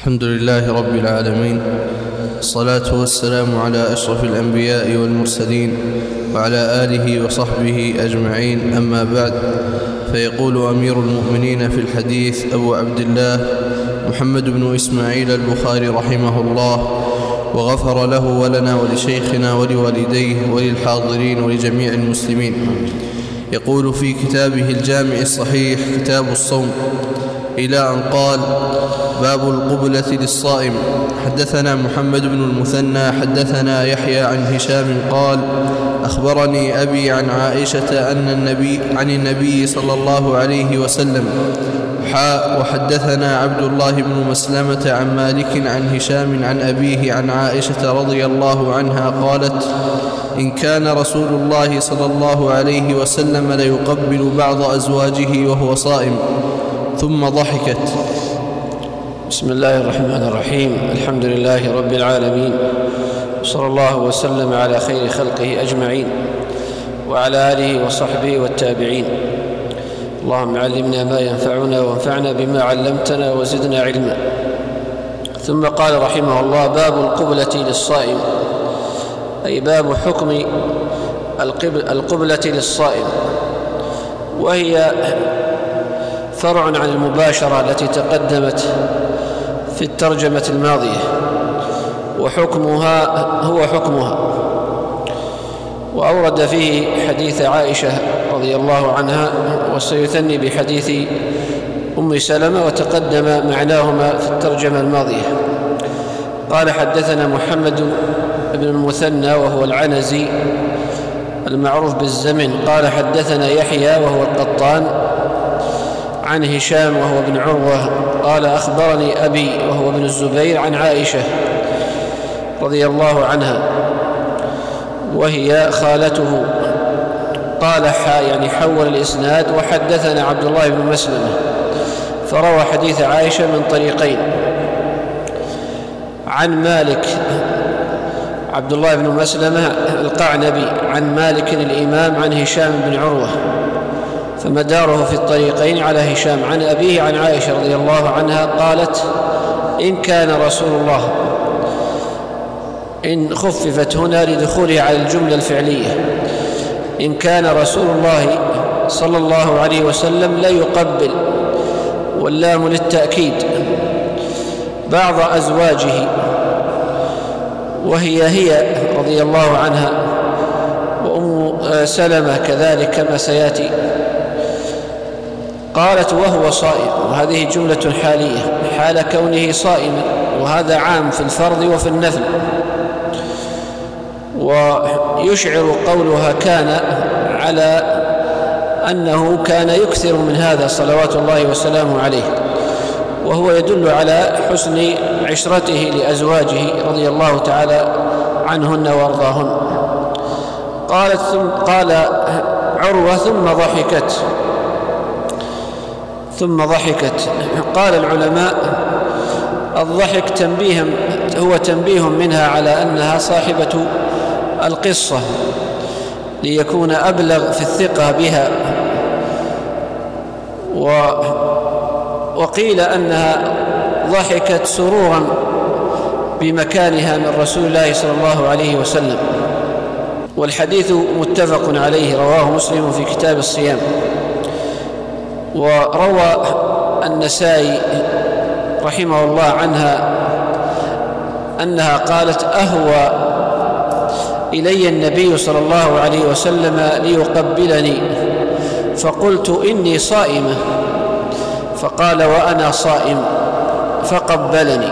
الحمد لله رب العالمين، الصلاة والسلام على أشرف الأنبياء والمرسلين وعلى آله وصحبه أجمعين، أما بعد. فيقول أمير المؤمنين في الحديث أبو عبد الله محمد بن إسماعيل البخاري رحمه الله، وغفر له ولنا ولشيخنا ولوالديه وللحاضرين ولجميع المسلمين. يقول في كتابه الجامع الصحيح كتاب الصوم إلى أن قال: باب القبلة للصائم. حدثنا محمد بن المثنى حدثنا يحيى عن هشام قال: أخبرني أبي عن عائشة عن النبي صلى الله عليه وسلم. وحدثنا عبد الله بن مسلمة عن مالك عن هشام عن أبيه عن عائشة رضي الله عنها قالت: إن كان رسول الله صلى الله عليه وسلم ليقبل بعض أزواجه وهو صائم. ثم ضحكت. بسم الله الرحمن الرحيم. الحمد لله رب العالمين، صلى الله وسلم على خير خلقه أجمعين وعلى آله وصحبه والتابعين. اللهم علمنا ما ينفعنا وانفعنا بما علمتنا وزدنا علما. ثم قال رحمه الله: باب القبلة للصائم، أي باب حكم القبلة للصائم، وهي فرع عن المباشرة التي تقدمت في الترجمة الماضية، وحكمها هو حكمها. وأورد فيه حديث عائشة رضي الله عنها، وسيثني بحديث أم سلمة، وتقدم معناهما في الترجمة الماضية. قال: حدثنا محمد بن المثنى وهو العنزي المعروف بالزمن، قال: حدثنا يحيى وهو القطان عن هشام وهو ابن عروة قال: أخبرني أبي وهو ابن الزبير عن عائشة رضي الله عنها وهي خالته. قال: يعني حول الإسناد. وحدثنا عبد الله بن مسلمة، فروى حديث عائشة من طريقين: عن مالك عبد الله بن مسلمة القعنبي عن مالك الإمام عن هشام بن عروة، فمداره في الطريقين على هشام عن أبيه عن عائشة رضي الله عنها قالت: إن كان رسول الله، إن خففت هنا لدخولها على الجملة الفعلية، إن كان رسول الله صلى الله عليه وسلم لا يقبل، واللام للتأكيد، بعض أزواجه، وهي رضي الله عنها وأم سلمة كذلك كما سيأتي. قالت: وهو صائم، وهذه جملة حالية حال كونه صائما، وهذا عام في الفرض وفي النفل. ويشعر قولها كان على أنه كان يكثر من هذا صلوات الله وسلامه عليه، وهو يدل على حسن عشرته لأزواجه رضي الله تعالى عنهن وارضاهن. قال عروة: ثم ضحكت. قال العلماء: الضحك هو تنبيه منها على أنها صاحبة القصة، ليكون أبلغ في الثقة بها. وقيل أنها ضحكت سرورا بمكانها من رسول الله صلى الله عليه وسلم. والحديث متفق عليه، رواه مسلم في كتاب الصيام. وروى النسائي رحمه الله عنها أنها قالت: أهوى إلي النبي صلى الله عليه وسلم ليقبلني، فقلت: إني صائمة، فقال: وأنا صائم، فقبلني.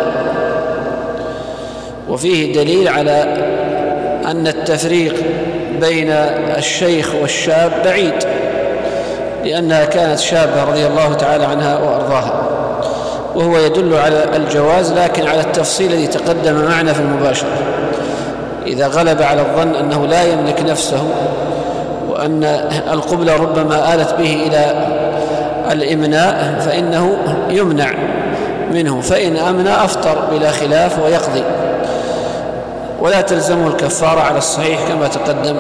وفيه دليل على أن التفريق بين الشيخ والشاب بعيد، لأنها كانت شابة رضي الله تعالى عنها وأرضاها، وهو يدل على الجواز، لكن على التفصيل الذي تقدم معنا في المباشرة. إذا غلب على الظن أنه لا يملك نفسه، وأن القبلة ربما آلت به إلى الإمناء، فإنه يمنع منه، فإن أمنى أفطر بلا خلاف ويقضي، ولا تلزمه الكفارة على الصحيح كما تقدم.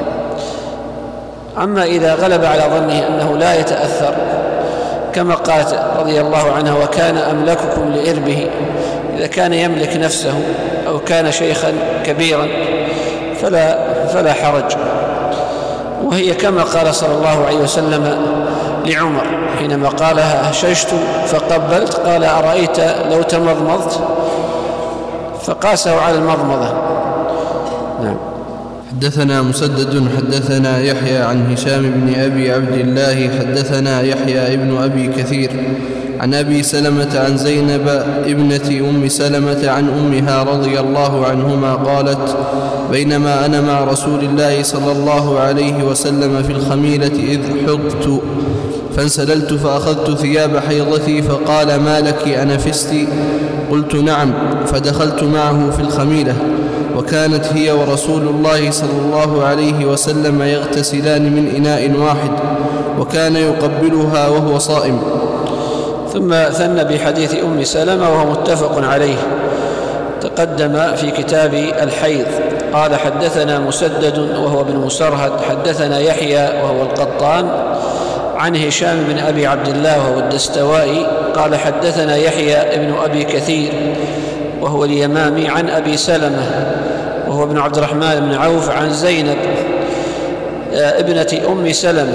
أما إذا غلب على ظنه أنه لا يتأثر، كما قالت رضي الله عنها: وكان أملككم لإربه إذا كان يملك نفسه أو كان شيخا كبيرا فلا حرج. وهي كما قال صلى الله عليه وسلم لعمر حينما قالها هششت فقبلت، قال أرأيت لو تمضمضت، فقاسه على المضمضة. نعم. حدثنا مسدد حدثنا يحيى عن هشام بن أبي عبد الله حدثنا يحيى ابن أبي كثير عن أبي سلمة عن زينب ابنة أم سلمة عن أمها رضي الله عنهما قالت: بينما أنا مع رسول الله صلى الله عليه وسلم في الخميلة إذ حضت فانسللت فأخذت ثياب حيضتي فقال: ما لك أنفست؟ قلت: نعم. فدخلت معه في الخميلة وكانت هي ورسول الله صلى الله عليه وسلم يغتسلان من إناء واحد وكان يقبلها وهو صائم. ثم ثنى بحديث أم سلمة وهو متفق عليه تقدم في كتاب الحيض. قال: حدثنا مسدد وهو بن مسرهد حدثنا يحيى وهو القطان عن هشام بن أبي عبد الله وهو الدستوائي قال: حدثنا يحيى ابن أبي كثير وهو اليمامي عن أبي سلمة وهو ابن عبد الرحمن بن عوف عن زينب ابنة أم سلمة.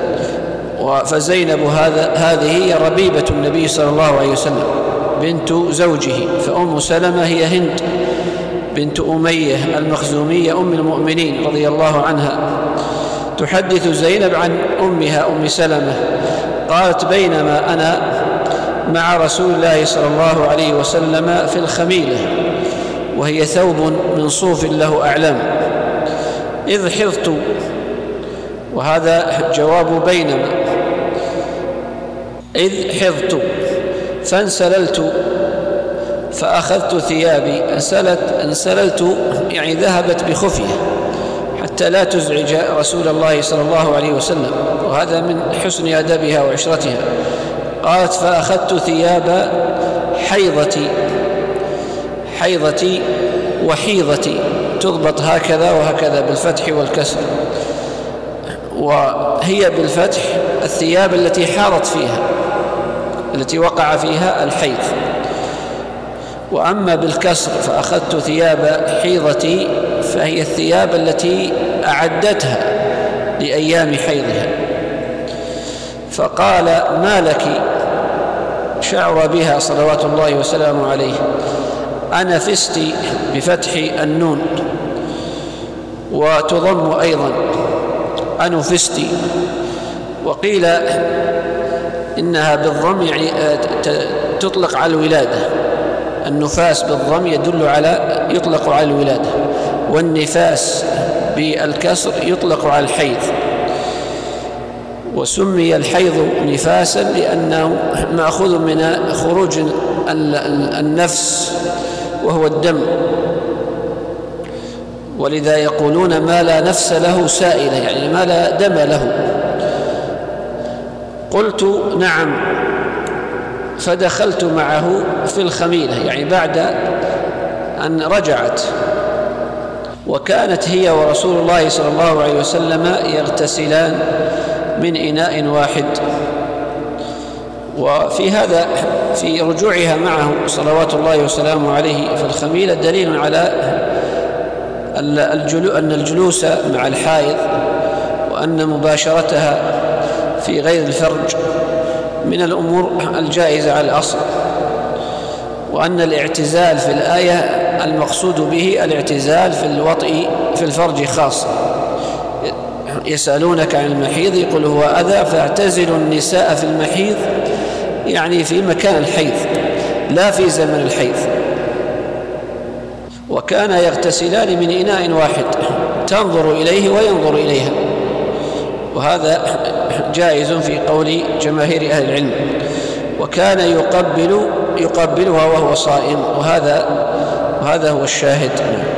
فزينب هذه هي ربيبة النبي صلى الله عليه وسلم بنت زوجه، فأم سلمة هي هند بنت أمية المخزومية أم المؤمنين رضي الله عنها. تحدث زينب عن أمها أم سلمة قالت: بينما أنا مع رسول الله صلى الله عليه وسلم في الخميلة، وهي ثوب من صوف له أعلام، إذ حضت، وهذا جواب بينما، إذ حضت فانسللت فأخذت ثيابي. انسللت يعني ذهبت بخفية حتى لا تزعج رسول الله صلى الله عليه وسلم، وهذا من حسن أدبها وعشرتها. قالت: فأخذت ثياب حيضتي وحيضتي، تضبط هكذا وهكذا بالفتح والكسر، وهي بالفتح الثياب التي حارت فيها، التي وقع فيها الحيض، وأما بالكسر فأخذت ثياب حيضتي فهي الثياب التي أعدتها لأيام حيضها. فقال: ما لك؟ شعر بها صلوات الله وسلامه عليه. أنفست بفتح النون وتضم أيضا أنفست، وقيل إنها بالضم يعني تطلق على الولادة. النفاس بالضم يطلق على الولادة، والنفاس بالكسر يطلق على الحيض. وسمي الحيض نفاسا لأنه مأخوذ من خروج النفس وهو الدم، ولذا يقولون ما لا نفس له سائلة، يعني ما لا دم له. قلت: نعم. فدخلت معه في الخميلة، يعني بعد أن رجعت، وكانت هي ورسول الله صلى الله عليه وسلم يغتسلان من إناء واحد. وفي هذا في رجوعها معه صلوات الله وسلامه عليه في الخميلة دليل على أن الجلوس مع الحائض وأن مباشرتها في غير الفرج من الأمور الجائزة على الأصل، وأن الاعتزال في الآية المقصود به الاعتزال في الوطء في الفرج خاصة. يسألونك عن المحيض قل هو أذى فاعتزلوا النساء في المحيض، يعني في مكان الحيض لا في زمن الحيض. وكان يغتسلان من إناء واحد تنظر إليه وينظر إليها، وهذا جائز في قول جماهير أهل العلم. وكان يقبلها وهو صائم، وهذا هو الشاهد.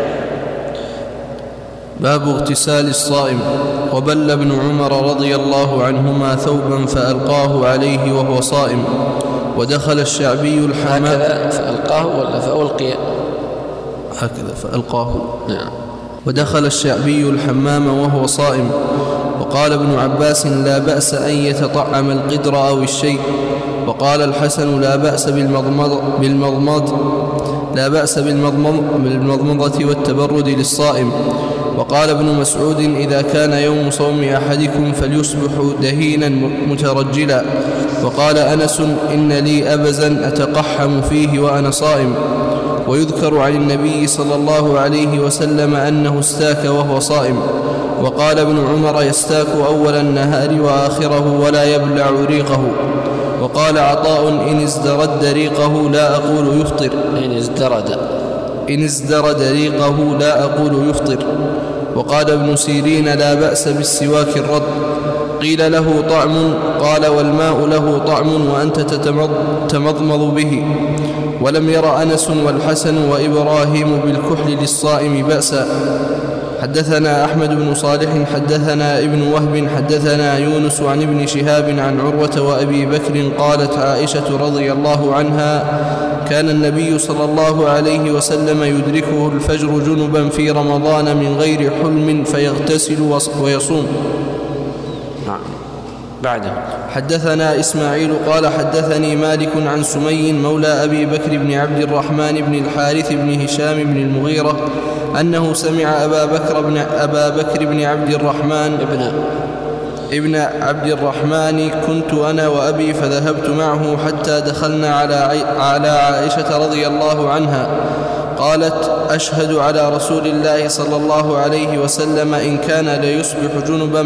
باب اغتسال الصائم. وبل ابن عمر رضي الله عنهما ثوبا فألقاه عليه وهو صائم، ودخل الشعبي الحمام. هكذا فألقاه ولا فألقي؟ هكذا فألقاه. نعم. ودخل الشعبي الحمام وهو صائم. وقال ابن عباس: لا بأس أن يتطعم القدر أو الشيء. وقال الحسن: لا بأس بالمضمض لا بأس بالمضمضة والتبرد للصائم. وقال ابن مسعود: إذا كان يوم صوم أحدكم فليصبح دهينا مترجلا. وقال أنس: إن لي أبزا أتقحم فيه وأنا صائم. ويذكر عن النبي صلى الله عليه وسلم أنه استاك وهو صائم. وقال ابن عمر: يستاك أول النهار وآخره ولا يبلع ريقه. وقال عطاء: إن ازدرد ريقه لا أقول يفطر. إن ازدرد ريقه لا أقول يفطر. وقال ابن سيرين: لا بأس بالسواك الرطب. قيل: له طعم؟ قال: والماء له طعم وأنت تمضمض به. ولم ير أنس والحسن وإبراهيم بالكحل للصائم بأسا. حدثنا أحمد بن صالح حدثنا ابن وهب حدثنا يونس عن ابن شهاب عن عروة وأبي بكر قالت عائشة رضي الله عنها: كان النبي صلى الله عليه وسلم يدركه الفجر جنبا في رمضان من غير حلم فيغتسل ويصوم. بعده. حدثنا إسماعيل قال: حدثني مالك عن سمي مولى أبي بكر بن عبد الرحمن بن الحارث بن هشام بن المغيرة أنه سمع أبا بكر بن عبد الرحمن ابن عبد الرحمن: كنت أنا وأبي فذهبت معه حتى دخلنا على عائشة رضي الله عنها. قالت: أشهد على رسول الله صلى الله عليه وسلم إن كان ليصبح جنبا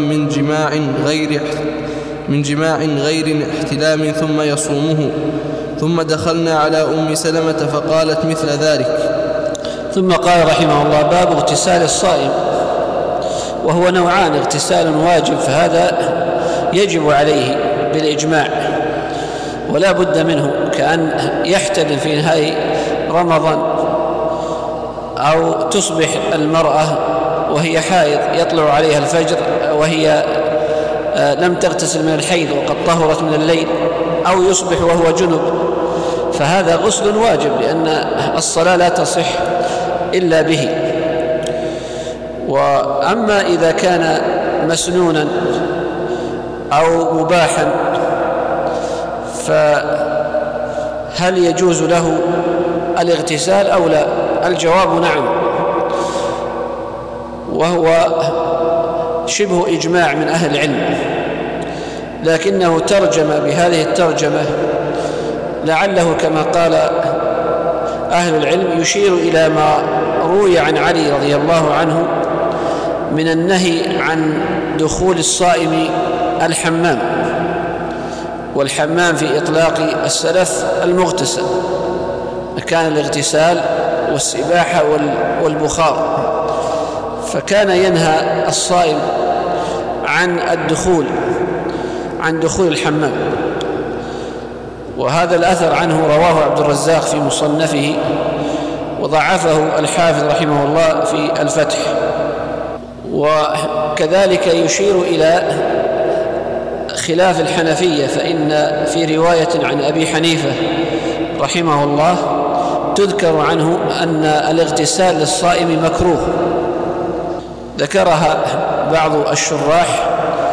من جماع غير احتلام ثم يصومه. ثم دخلنا على أم سلمة فقالت مثل ذلك. ثم قال رحمه الله: باب اغتسال الصائم، وهو نوعان: اغتسال واجب فهذا يجب عليه بالإجماع ولا بد منه، كأن يحتلم في نهاية رمضان، أو تصبح المرأة وهي حائض يطلع عليها الفجر وهي لم تغتسل من الحيض وقد طهرت من الليل، أو يصبح وهو جنب، فهذا غسل واجب لأن الصلاة لا تصح إلا به. وأما إذا كان مسنونا أو مباحا فهل يجوز له الاغتسال أو لا؟ الجواب نعم، وهو شبه إجماع من أهل العلم، لكنه ترجم بهذه الترجمة لعله كما قال أهل العلم يشير إلى ما روي عن علي رضي الله عنه من النهي عن دخول الصائم الحمام، والحمام في إطلاق السلف المغتسل، كان الاغتسال والسباحة والبخار، فكان ينهى الصائم عن دخول الحمام. وهذا الأثر عنه رواه عبد الرزاق في مصنفه، وضعفه الحافظ رحمه الله في الفتح. وكذلك يشير إلى خلاف الحنفية، فإن في رواية عن أبي حنيفة رحمه الله تذكر عنه أن الاغتسال للصائم مكروه، ذكرها بعض الشراح،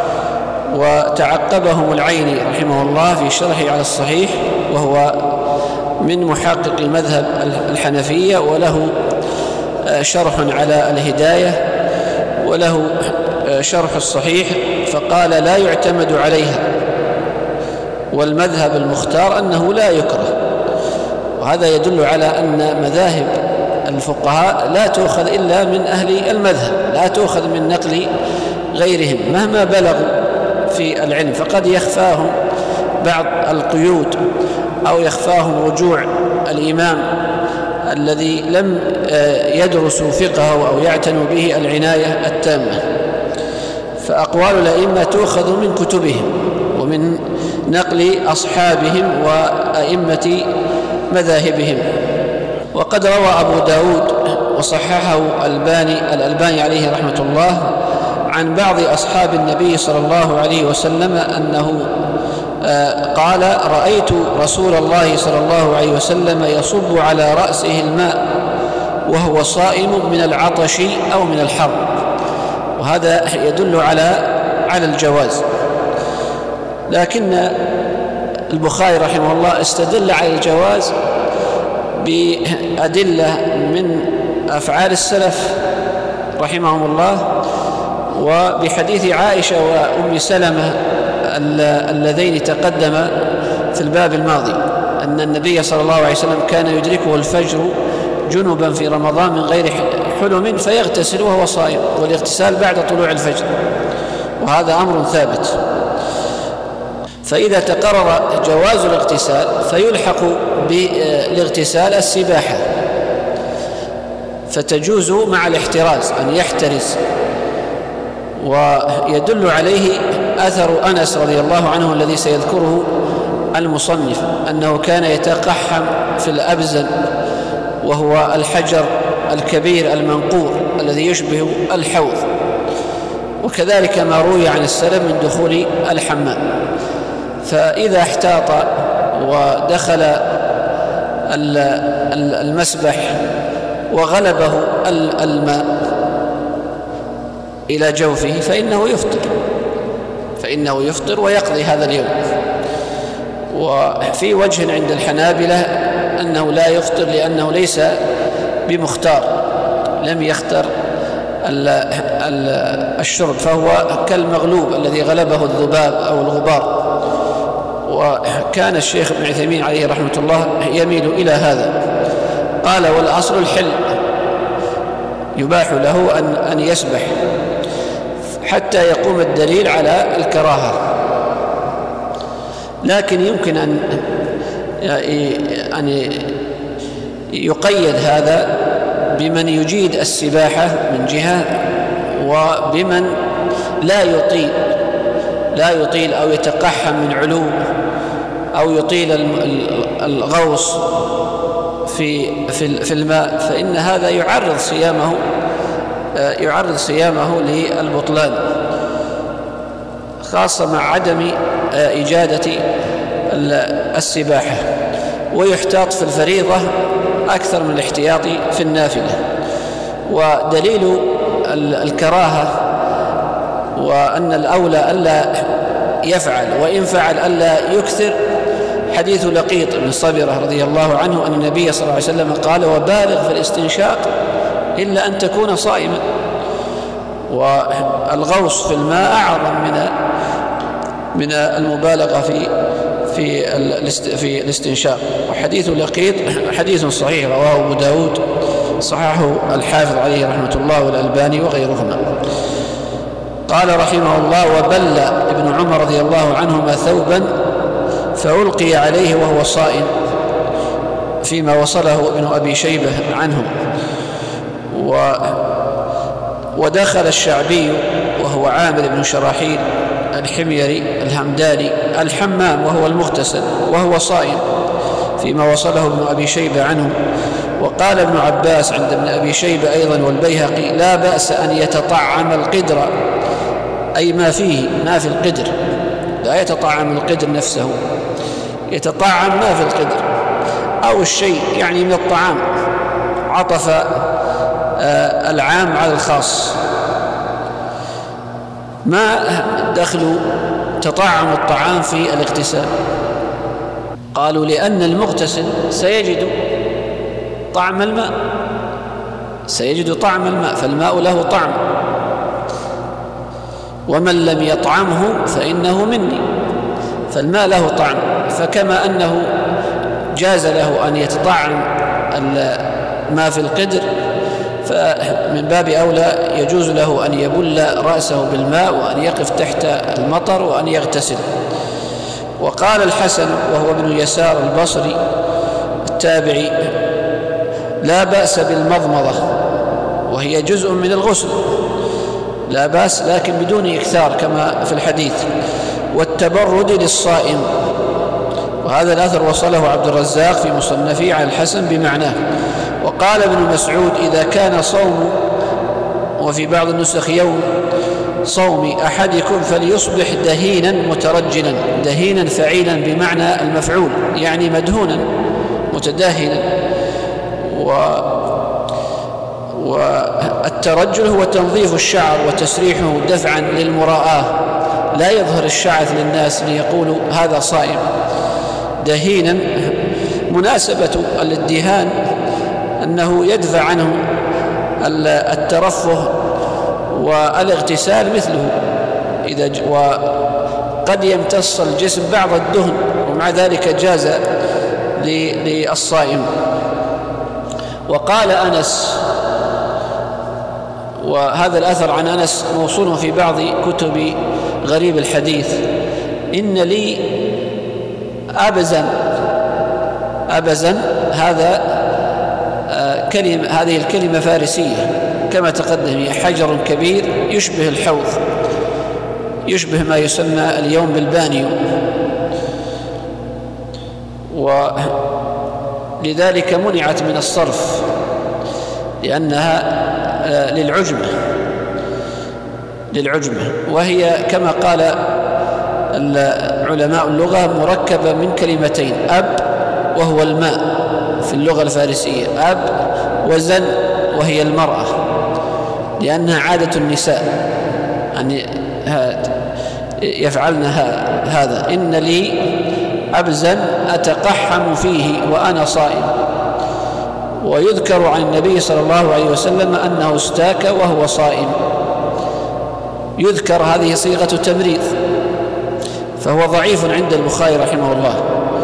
وتعقبهم العيني رحمه الله في شرحه على الصحيح، وهو من محقق مذهب الحنفية، وله شرح على الهداية، وله شرح الصحيح، فقال لا يعتمد عليها، والمذهب المختار أنه لا يكره. وهذا يدل على أن مذاهب الفقهاء لا تؤخذ إلا من أهل المذهب، لا تؤخذ من نقل غيرهم مهما بلغوا في العلم، فقد يخفاهم بعض القيود أو يخفاهم رجوع الإمام الذي لم يدرسوا فقهه أو يعتنوا به العناية التامة. فأقوال الأئمة تؤخذ من كتبهم ومن نقل أصحابهم وأئمة مذاهبهم. وقد روى أبو داود وصححه الألباني عليه رحمة الله عن بعض أصحاب النبي صلى الله عليه وسلم أنه قال: رأيت رسول الله صلى الله عليه وسلم يصب على رأسه الماء وهو صائم من العطش أو من الحر. وهذا يدل على الجواز، لكن البخاري رحمه الله استدل على الجواز بأدلة من أفعال السلف رحمهم الله، وبحديث عائشة وأم سلمة اللذين تقدم في الباب الماضي أن النبي صلى الله عليه وسلم كان يدركه الفجر جنبا في رمضان من غير حلم فيغتسل وهو صائم، والاغتسال بعد طلوع الفجر، وهذا أمر ثابت. فإذا تقرر جواز الاغتسال فيلحق بالاغتسال السباحة، فتجوز مع الاحتراز أن يحترز. ويدل عليه أثر أنس رضي الله عنه الذي سيذكره المصنف، أنه كان يتقحم في الأبزل، وهو الحجر الكبير المنقور الذي يشبه الحوض، وكذلك ما روي عن السلف من دخول الحمام. فإذا احتاط ودخل المسبح وغلبه الماء إلى جوفه فإنه يفطر ويقضي هذا اليوم. وفي وجه عند الحنابلة أنه لا يفطر لأنه ليس بمختار، لم يختر الشرب، فهو كالمغلوب الذي غلبه الذباب أو الغبار. وكان الشيخ ابن عثيمين عليه رحمة الله يميل إلى هذا. قال: والأصل الحل، يباح له أن يسبح حتى يقوم الدليل على الكراهة، لكن يمكن أن يقيد هذا بمن يجيد السباحة من جهة، وبمن لا يطيل أو يتقحم من علو، أو يطيل الغوص في الماء، فإن هذا يعرض صيامه للبطلان، خاصة مع عدم إجادة السباحة. ويحتاط في الفريضة أكثر من الاحتياط في النافلة. ودليل الكراهة وأن الأولى ألا يفعل، وإن فعل ألا يكثر، حديث لقيط بن صبرة رضي الله عنه أن النبي صلى الله عليه وسلم قال: وبالغ في الاستنشاق إلا أن تكون صائما. والغوص في الماء أعظم من المبالغة في الاستنشاق. وحديث لقيط حديث صحيح رواه أبو داود، صححه الحافظ عليه رحمة الله والألباني وغيرهما. قال رحمه الله: وبل ابن عمر رضي الله عنهما ثوبا فألقي عليه وهو صائم، فيما وصله ابن أبي شيبة عنه. ودخل الشعبي وهو عامر بن شراحيل الحميري الهمداني الحمام وهو المغتسل وهو صائم، فيما وصله ابن أبي شيبة عنه. وقال ابن عباس عند ابن أبي شيبة أيضا والبيهقي: لا بأس أن يتطعم القدر، أي ما في القدر، لا يتطعم القدر نفسه، يتطعم ما في القدر أو الشيء يعني من الطعام، عطف العام على الخاص. ما دخل تطعم الطعام في الاغتسال؟ قالوا: لأن المغتسل سيجد طعم الماء، فالماء له طعم، ومن لم يطعمه فإنه مني، فالماء له طعم. فكما أنه جاز له أن يتطعم ما في القدر، فمن باب أولى يجوز له أن يبل رأسه بالماء، وأن يقف تحت المطر، وأن يغتسل. وقال الحسن وهو ابن يسار البصري التابعي: لا بأس بالمضمضة، وهي جزء من الغسل، لا بأس لكن بدون إكثار كما في الحديث. والتبرد للصائم، وهذا الأثر وصله عبد الرزاق في مصنفه على الحسن بمعناه. وقال ابن مسعود: إذا كان صوم، وفي بعض النسخ يوم صوم أحدكم فليصبح دهينا مترجلا، دهينا فعيلا بمعنى المفعول، يعني مدهونا متداهنا. والترجل هو تنظيف الشعر وتسريحه دفعا للمراءة، لا يظهر الشعث للناس ليقولوا هذا صائم. دهينا مناسبة الادهان أنه يدفع عنه الترفه والاغتسال مثله، وقد يمتص الجسم بعض الدهن ومع ذلك جاز للصائم. وقال أنس، وهذا الأثر عن أنس موصول في بعض كتب غريب الحديث: إن لي أبزا هذه الكلمة فارسية كما تقدم، هي حجر كبير يشبه الحوض، يشبه ما يسمى اليوم بالبانيو، ولذلك منعت من الصرف لأنها للعجمة، وهي كما قال علماء اللغة مركبة من كلمتين: أب وهو الماء في اللغة الفارسية، أب، وزن وهي المرأة، لأنها عادة النساء أن يفعلن هذا. إن لي أبزا أتقحم فيه وأنا صائم. ويذكر عن النبي صلى الله عليه وسلم أنه استاك وهو صائم، يذكر، هذه صيغة تمريض، فهو ضعيف عند البخاري رحمه الله،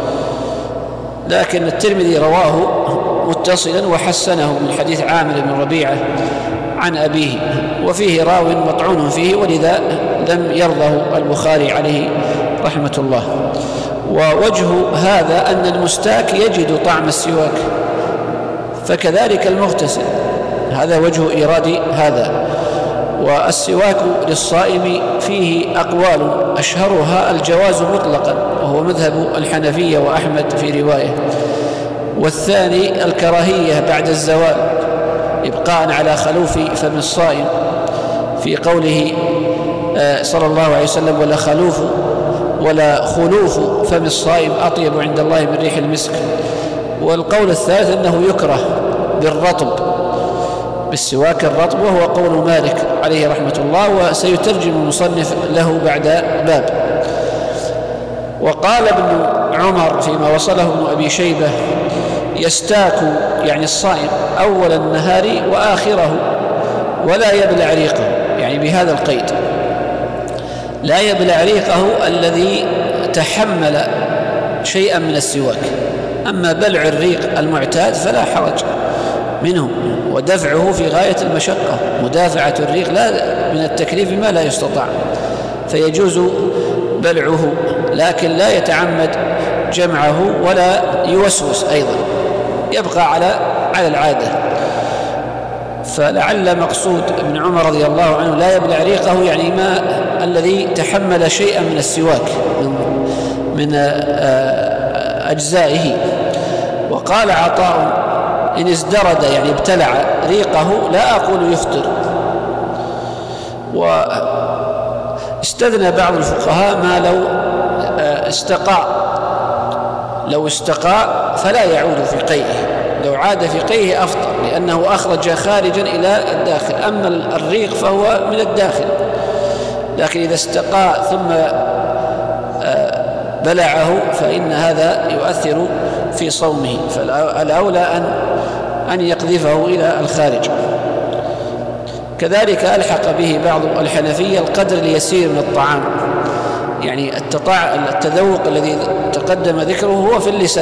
لكن الترمذي رواه متصلا وحسنه من حديث عامر بن ربيعة عن أبيه، وفيه راو مطعون فيه، ولذا لم يرضه البخاري عليه رحمة الله. ووجه هذا أن المستاك يجد طعم السواك، فكذلك المغتسل، هذا وجه إيراد هذا. والسواك للصائم فيه أقوال، أشهرها الجواز مطلقا، وهو مذهب الحنفية وأحمد في رواية، والثاني الكراهية بعد الزوال إبقاء على خلوف فم الصائم، في قوله صلى الله عليه وسلم: ولا خلوف فم الصائم أطيب عند الله من ريح المسك. والقول الثالث أنه يكره بالسواك الرطب، وهو قول مالك عليه رحمة الله، وسيترجم المصنف له بعد باب. وقال ابن عمر فيما وصله ابن أبي شيبة: يستاك يعني الصائم أول النهار وآخره ولا يبلع ريقه، يعني بهذا القيد: لا يبلع ريقه الذي تحمل شيئا من السواك. أما بلع الريق المعتاد فلا حرج منه، ودفعه في غاية المشقة، مدافعة الريق لا من التكليف ما لا يستطاع، فيجوز بلعه، لكن لا يتعمد جمعه ولا يوسوس أيضا، يبقى على العادة. فلعل مقصود ابن عمر رضي الله عنه لا يبلع ريقه يعني ما الذي تحمل شيئا من السواك من أجزائه. وقال عطاء: إن ازدرد يعني ابتلع ريقه لا أقول يفطر. واستثنى بعض الفقهاء ما لو استقى فلا يعود في قيئه، لو عاد في قيئه أفطر، لأنه أخرج خارجا إلى الداخل، أما الريق فهو من الداخل. لكن إذا استقى ثم بلعه فإن هذا يؤثر في صومه، فالأولى أن يقذفه إلى الخارج. كذلك ألحق به بعض الحنفية القدر اليسير من الطعام، يعني التذوق الذي تقدم ذكره هو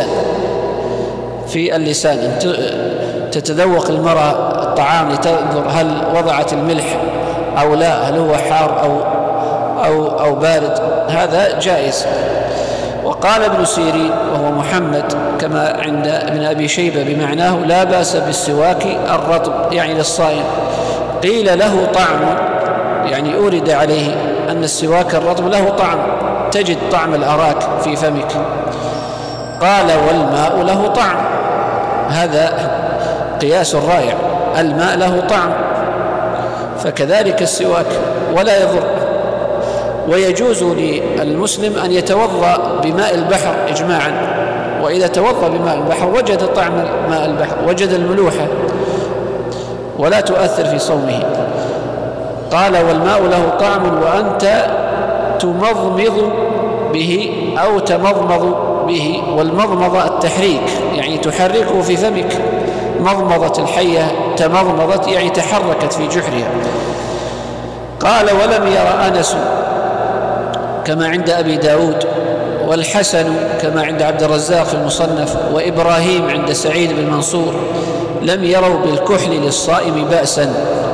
في اللسان، تتذوق المرأة الطعام لتنظر هل وضعت الملح أو لا، هل هو حار أو بارد، هذا جائز. وقال ابن سيرين وهو محمد كما عند ابن أبي شيبة بمعناه: لا بأس بالسواك الرطب يعني للصائم. قيل له طعم، يعني أورد عليه أن السواك الرطب له طعم، تجد طعم الأراك في فمك. قال: والماء له طعم، هذا قياس رائع، الماء له طعم، فكذلك السواك ولا يضر. ويجوز للمسلم أن يتوضأ بماء البحر إجماعا، وإذا توضأ بماء البحر وجد طعم ماء البحر، وجد الملوحة، ولا تؤثر في صومه. قال: والماء له طعم وأنت تمضمض به أو تمضمض به. والمضمضة التحريك، يعني تحركه في فمك. مضمضة الحية تمضمضت، يعني تحركت في جحرها. قال: ولم ير أنس كما عند أبي داود، والحسن كما عند عبد الرزاق في المصنف، وإبراهيم عند سعيد بن منصور لم يروا بالكحل للصائم بأسا.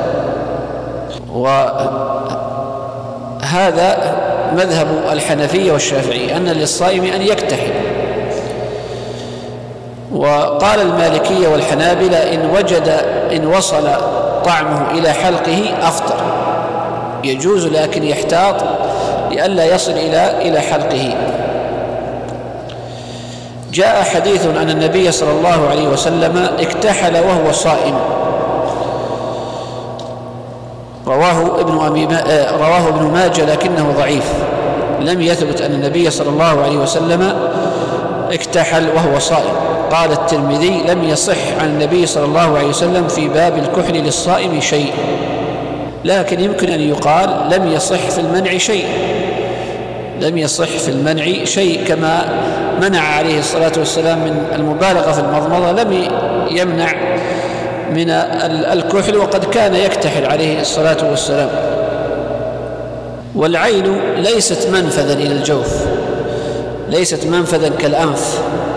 وهذا مذهب الحنفية والشافعية، أن للصائم أن يكتحل. وقال المالكية والحنابلة إن وصل طعمه إلى حلقه أفطر، يجوز، لكن يحتاط لئلا يصل إلى حلقه. جاء حديث أن النبي صلى الله عليه وسلم اكتحل وهو صائم، رواه ابن ماجه لكنه ضعيف، لم يثبت أن النبي صلى الله عليه وسلم اكتحل وهو صائم. قال الترمذي: لم يصح عن النبي صلى الله عليه وسلم في باب الكحل للصائم شيء، لكن يمكن أن يقال لم يصح في المنع شيء، لم يصح في المنع شيء، كما منع عليه الصلاة والسلام من المبالغة في المضمضة، لم يمنع من الكحل، وقد كان يكتحل عليه الصلاة والسلام. والعين ليست منفذا إلى الجوف، ليست منفذا كالأنف.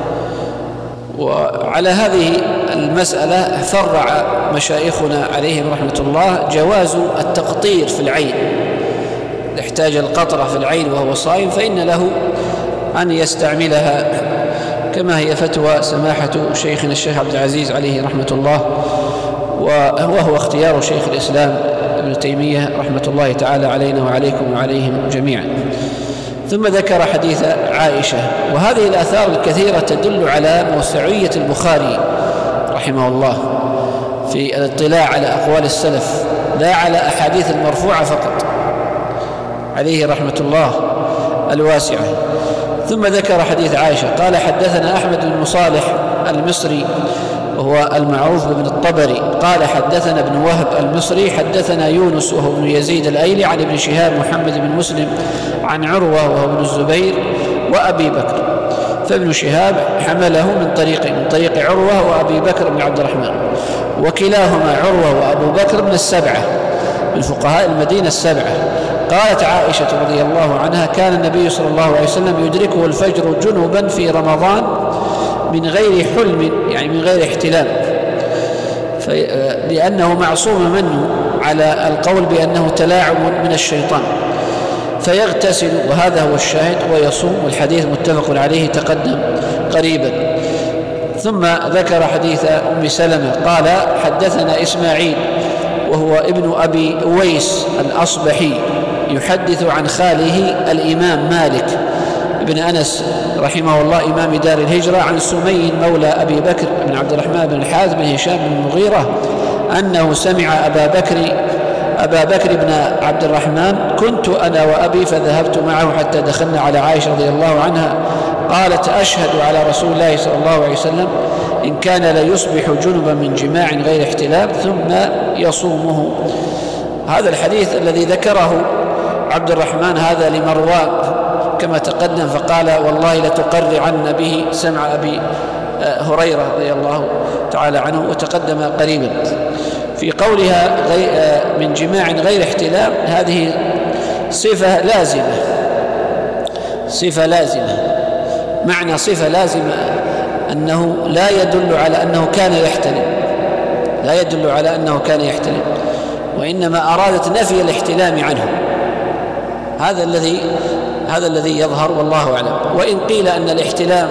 وعلى هذه المسألة فرع مشايخنا عليهم رحمة الله جواز التقطير في العين. احتاج القطرة في العين وهو صائم فإن له أن يستعملها، كما هي فتوى سماحة شيخنا الشيخ عبد العزيز عليه رحمة الله، وهو اختيار شيخ الإسلام ابن تيمية رحمة الله تعالى علينا وعليكم وعليهم جميعا. ثم ذكر حديث عائشة. وهذه الآثار الكثيرة تدل على موسوعية البخاري رحمه الله في الاطلاع على أقوال السلف، لا على أحاديث المرفوعة فقط، عليه رحمة الله الواسعة. ثم ذكر حديث عائشة قال: حدثنا أحمد بن مصالح المصري وهو المعروف بابن الطبري قال: حدثنا ابن وهب المصري حدثنا يونس وهو ابن يزيد الأيلي عن ابن شهاب محمد بن مسلم عن عروة وهو ابن الزبير وأبي بكر. فابن شهاب حمله من طريق عروة وأبي بكر بن عبد الرحمن، وكلاهما عروة وأبو بكر من السبعة، من فقهاء المدينة السبعة. قالت عائشة رضي الله عنها: كان النبي صلى الله عليه وسلم يدركه الفجر جنبا في رمضان من غير حلم، يعني من غير احتلام، لأنه معصوم منه على القول بأنه تلاعب من الشيطان، فيغتسل، وهذا هو الشاهد، ويصوم، والحديث متفق عليه تقدم قريبا. ثم ذكر حديث أم سلمة قال: حدثنا إسماعيل وهو ابن أبي أويس الأصبحي يحدث عن خاله الإمام مالك بن أنس رحمه الله إمام دار الهجرة عن سمي مولى أبي بكر بن عبد الرحمن بن الحارث بن هشام بن المغيرة أنه سمع أبا بكر بن عبد الرحمن: كنت أنا وأبي فذهبت معه حتى دخلنا على عائشة رضي الله عنها قالت: أشهد على رسول الله صلى الله عليه وسلم إن كان ليصبح جنبا من جماع غير احتلام ثم يصومه. هذا الحديث الذي ذكره عبد الرحمن هذا لمروان كما تقدم، فقال: والله لتقرعن به سمع أبي هريرة رضي الله تعالى عنه، وتقدم قريبا. في قولها من جماع غير احتلام، هذه صفة لازمة. معنى صفة لازمة أنه لا يدل على أنه كان يحتلم، وإنما أرادت نفي الاحتلام عنه. هذا الذي يظهر والله أعلم. وإن قيل أن الاحتلام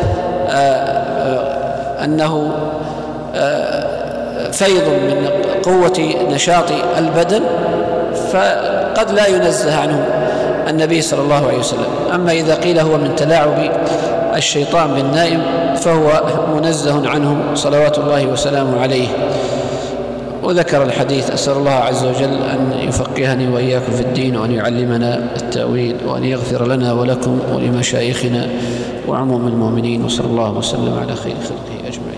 أنه فيض من قوة نشاط البدن، فقد لا ينزه عنه النبي صلى الله عليه وسلم. أما إذا قيل هو من تلاعب الشيطان بالنائم فهو منزه عنه صلوات الله وسلامه عليه. وذكر الحديث. أسأل الله عز وجل أن يفقهني وإياكم في الدين، وأن يعلمنا التأويل، وأن يغفر لنا ولكم ولمشايخنا وعموم المؤمنين، وصلى الله وسلم على خير خلقه أجمعين.